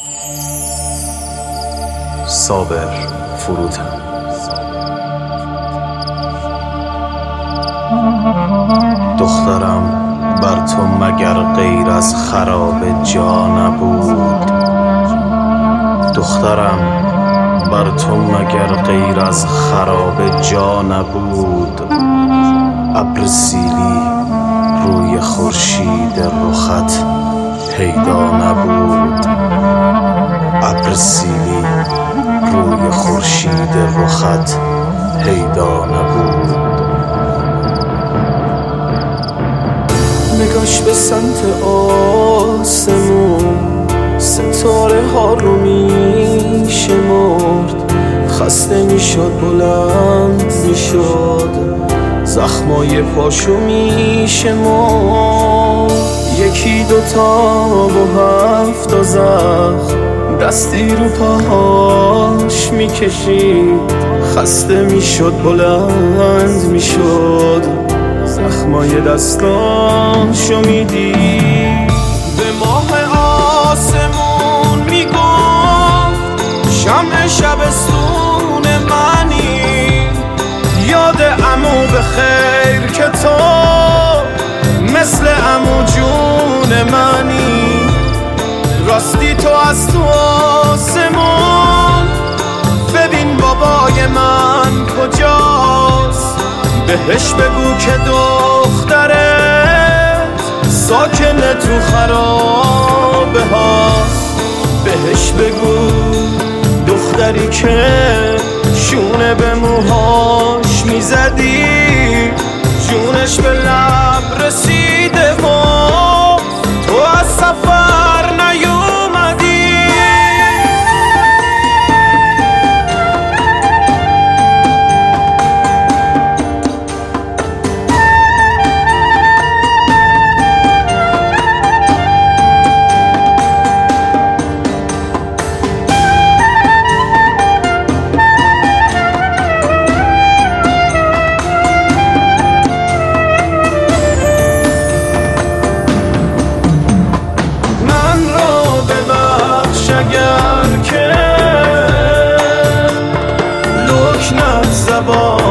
صابر فروتن. دخترم بر تو مگر غیر از خراب جا نبود؟ دخترم بر تو مگر غیر از خراب جا نبود؟ ابر سیلی روی خورشید رخت پیدا نبود؟ ابر سیلی روی خورشید رخت پیدا نبود؟ نگاش به سمت آسمون، ستاره ها رو می شمرد. خسته می شد، بلند می شد، زخمای پاشو می شمرد. یکی دوتا و 7 زخم دستی رو پاهاش می کشید. خسته می شد، بلند می شد، زخمای دستاشو میدید. به ماه آسمون میگفت شمع شبستون منی. یاد عمو به خیر که تو مثل عمو جون منی. راستی تو از تو آسمون ببین بابای من کجاست. بهش بگو که دخترت ساکن تو خرابه هاست. بهش بگو دختری که شونه به موهاش میزدی جونش به لب رسیده و تو از سفر نیومدی. اگر که لکنت زبان